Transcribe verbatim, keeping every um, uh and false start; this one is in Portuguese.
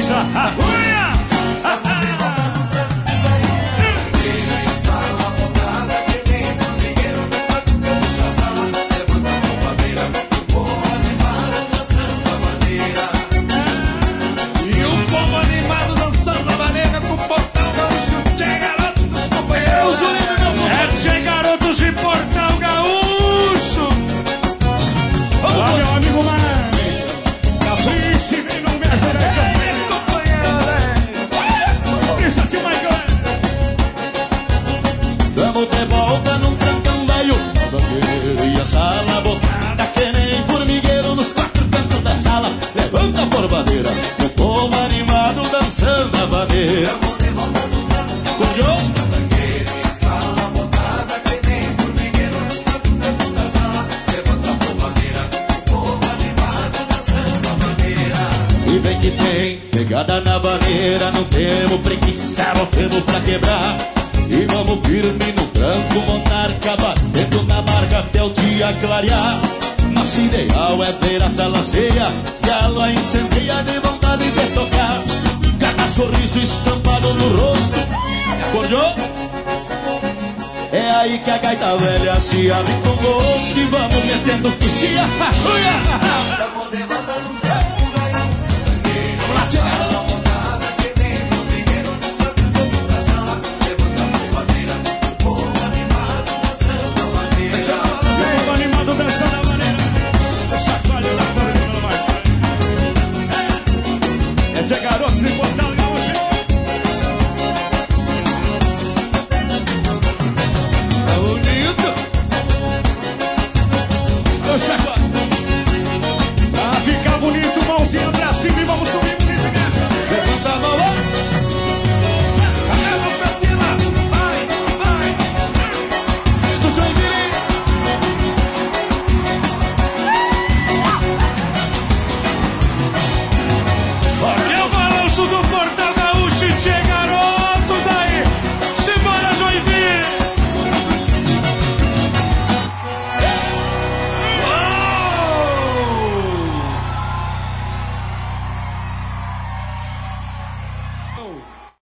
Luísa. Unha! De Portal Gaúcho. Olá, meu amigo Mane. Capriche, vem no mesmo da campanha. Isso, tio Michael. Tamo de volta num trancão velho, e a sala botada que nem formigueiro nos quatro cantos da sala. Levanta a borbadeira, o povo animado dançando a vaneira. Tamo de volta num trancão velho. E vem que tem pegada na vaneira, não temos preguiça, não temos pra quebrar. E vamos firme no tranco, montar cavaleiro na marca até o dia clarear. Nosso ideal é ver a sala cheia, que ela incendeia de vontade de tocar. Cada sorriso estampado no rosto, acordou? É aí que a gaita velha se abre com gosto e vamos metendo ficha. Vamos de volta no tranco.